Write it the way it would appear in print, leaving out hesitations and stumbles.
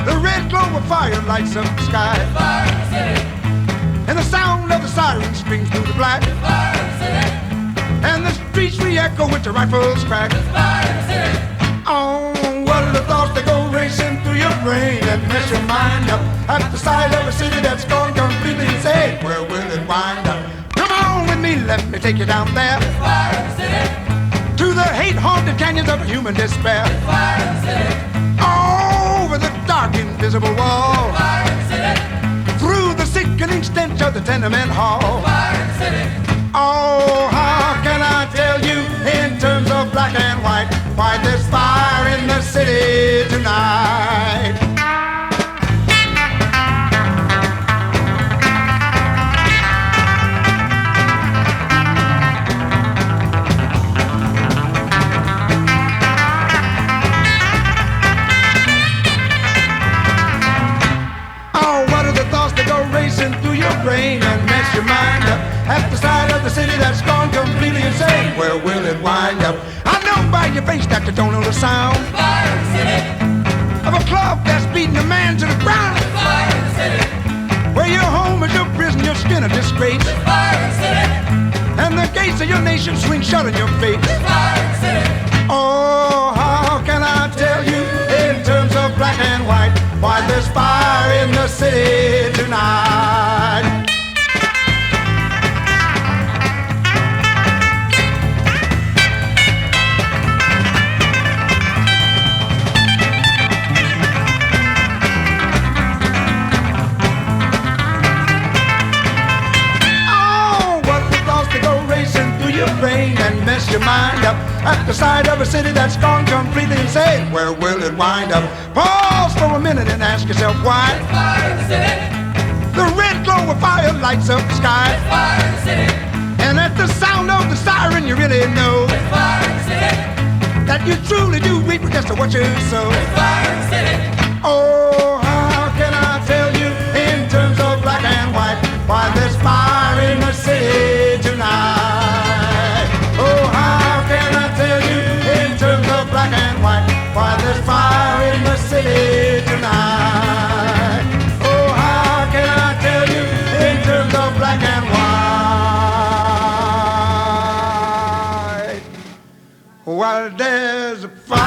The red glow of fire lights up the sky. Fire in the city. And the sound of the siren screams through the black. Fire in the city. And the streets re-echo with the rifles crack. Fire in the city. Oh, what are the thoughts that go racing through your brain and mess your mind up at the sight of a city that's gone completely insane? Where will it wind up? Come on with me, let me take you down there. Fire in the city. To the hate-haunted canyons of human despair. Fire in the city. Over the dark, invisible wall. Fire in the city. Through the sickening stench of the tenement hall. Fire in the city. Oh, how can I tell you in terms of black and white why there's fire in the city tonight? Oh, what are the thoughts that go racing through your brain and mess your mind up at the sight of the city that's gone completely insane? Where will it wind up? I know by your face that you don't know the sound Fire in the city. of a club that's beating a man to the ground. Fire in the city. Where your home is your prison, your skin a disgrace, Fire in the city. and the gates of your nation swing shut in your face. Fire in the city. Oh, how can I tell you in terms of black and white why there's fire in the city tonight? Brain and mess your mind up at the sight of a city that's gone completely insane. Where will it wind up? Pause for a minute and ask yourself why. Fire in the city. The red glow of fire lights up the sky. Fire in the city. And at the sound of the siren you really know Fire in the city. that you truly do reap just what you sow. Fire in the city. Oh, how can I tell you in terms of black and white why there's fire in the city tonight? Oh, how can I tell you in terms of black and white why there's fire in the city tonight? Oh, how can I tell you in terms of black and white while there's a fire